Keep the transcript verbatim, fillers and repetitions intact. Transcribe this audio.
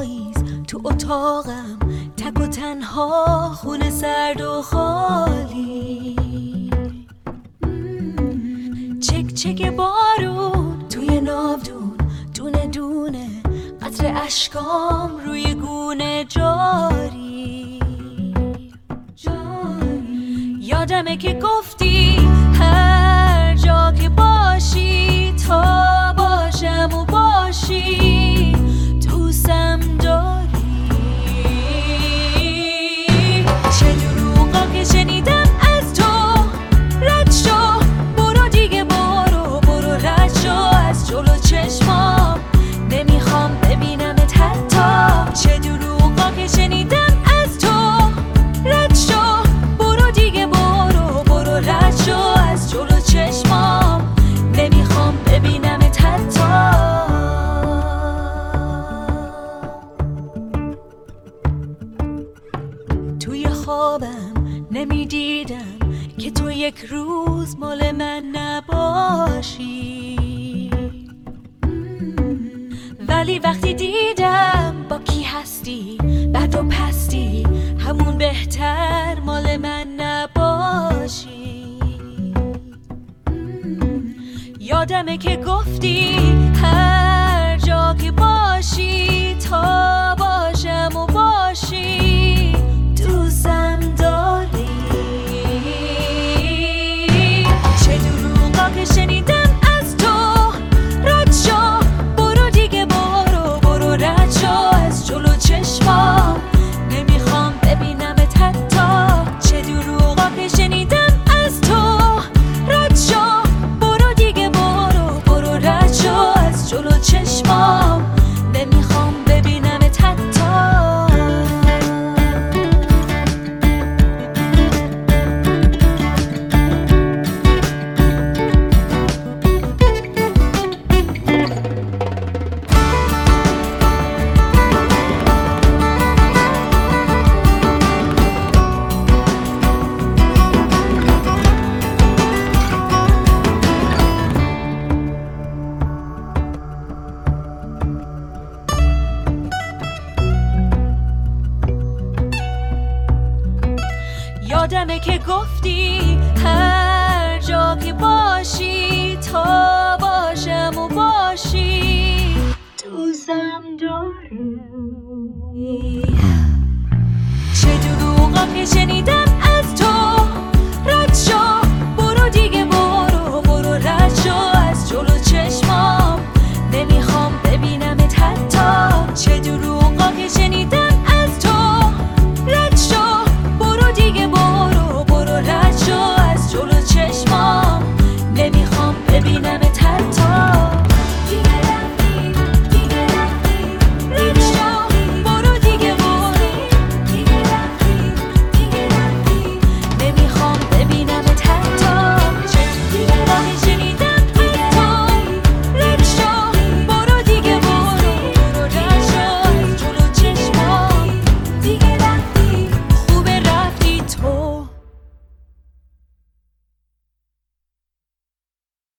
پاییز تو اتاقم تک و تنها، خونه سرد و خالی، چک چک بارون توی ناودون، دونه دونه قطر اشکام روی گونه جاری جاری. یادمه که گفتی هر جا که باشی تا باشم و باشی دوستم داری. چه دروغا که شنیدم از تو، رد شو برو دیگه، برو برو رد شو از جلو چشمام، نمیخوام ببینمت حتی. چه دروغا که شنیدم از تو، رد شو برو دیگه، برو برو رد شو از جلو چشمام، نمیخوام ببینمت حتی. توی خوابم نمیدیدم که تو یک روز مال من نباشی، ولی وقتی دیدم با کی هستی، بد و پستی، همون بهتر مال من نباشی. یادمه که گفتی هر جا که باشی تا باشی